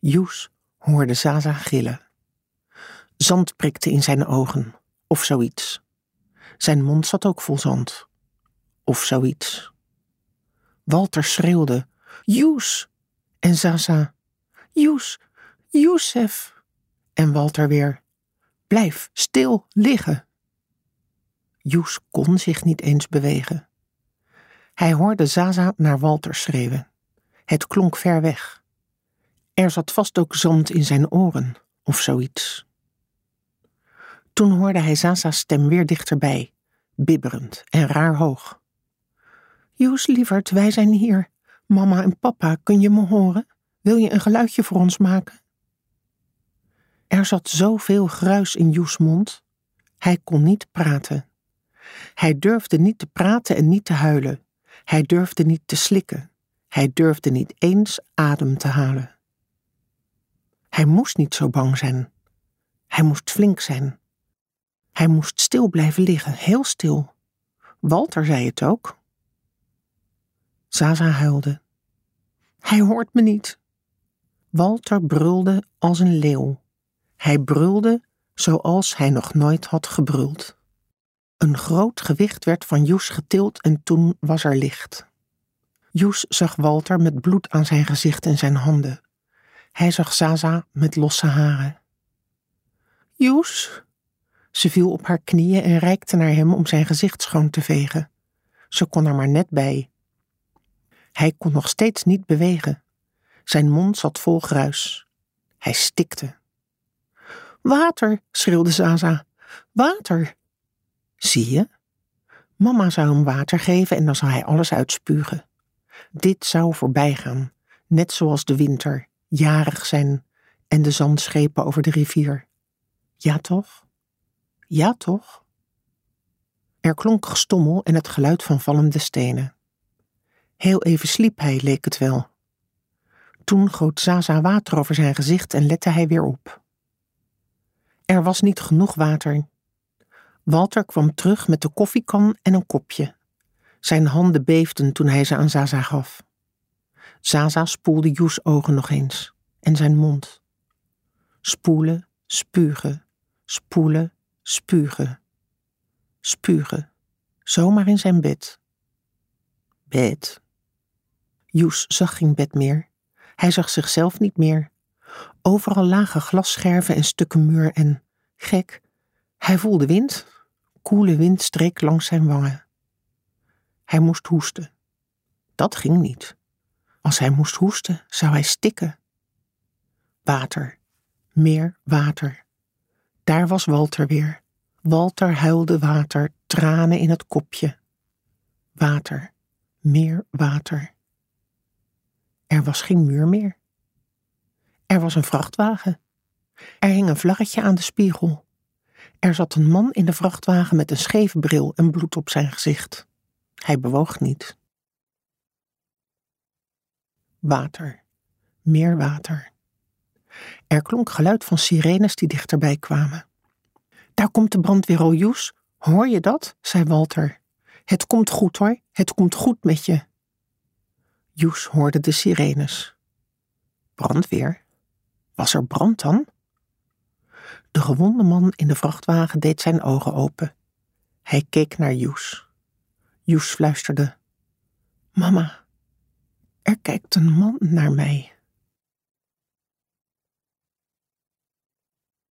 Joes hoorde Zaza gillen. Zand prikte in zijn ogen, of zoiets. Zijn mond zat ook vol zand, of zoiets. Walter schreeuwde, Joes! En Zaza, Joes, Joesef! En Walter weer, blijf stil liggen. Joes kon zich niet eens bewegen. Hij hoorde Zaza naar Walter schreeuwen. Het klonk ver weg. Er zat vast ook zand in zijn oren, of zoiets. Toen hoorde hij Zaza's stem weer dichterbij, bibberend en raar hoog. Joes, lieverd, wij zijn hier. Mama en papa, kun je me horen? Wil je een geluidje voor ons maken? Er zat zoveel gruis in Joes' mond. Hij kon niet praten. Hij durfde niet te praten en niet te huilen. Hij durfde niet te slikken. Hij durfde niet eens adem te halen. Hij moest niet zo bang zijn. Hij moest flink zijn. Hij moest stil blijven liggen, heel stil. Walter zei het ook. Zaza huilde. Hij hoort me niet. Walter brulde als een leeuw. Hij brulde zoals hij nog nooit had gebruld. Een groot gewicht werd van Joes getild en toen was er licht. Joes zag Walter met bloed aan zijn gezicht en zijn handen. Hij zag Zaza met losse haren. Joes! Ze viel op haar knieën en reikte naar hem om zijn gezicht schoon te vegen. Ze kon er maar net bij. Hij kon nog steeds niet bewegen. Zijn mond zat vol gruis. Hij stikte. Water, schreeuwde Zaza. Water! Zie je? Mama zou hem water geven en dan zou hij alles uitspugen. Dit zou voorbij gaan, net zoals de winter, jarig zijn en de zandschepen over de rivier. Ja toch? Ja toch? Er klonk gestommel en het geluid van vallende stenen. Heel even sliep hij, leek het wel. Toen goot Zaza water over zijn gezicht en lette hij weer op. Er was niet genoeg water. Walter kwam terug met de koffiekan en een kopje. Zijn handen beefden toen hij ze aan Zaza gaf. Zaza spoelde Joes' ogen nog eens en zijn mond. Spoelen, spugen, spoelen, spugen. Spugen, zomaar in zijn bed. Bed. Joes zag geen bed meer. Hij zag zichzelf niet meer. Overal lagen glasscherven en stukken muur en, gek, hij voelde wind. Koele wind streek langs zijn wangen. Hij moest hoesten. Dat ging niet. Als hij moest hoesten, zou hij stikken. Water. Meer water. Daar was Walter weer. Walter huilde water, tranen in het kopje. Water. Meer water. Er was geen muur meer. Er was een vrachtwagen. Er hing een vlaggetje aan de spiegel. Er zat een man in de vrachtwagen met een scheve bril en bloed op zijn gezicht. Hij bewoog niet. Water. Meer water. Er klonk geluid van sirenes die dichterbij kwamen. Daar komt de brandweer al, Joes. Hoor je dat? Zei Walter. Het komt goed hoor, het komt goed met je. Joes hoorde de sirenes. Brandweer? Was er brand dan? De gewonde man in de vrachtwagen deed zijn ogen open. Hij keek naar Joes. Joes fluisterde. Mama, er kijkt een man naar mij.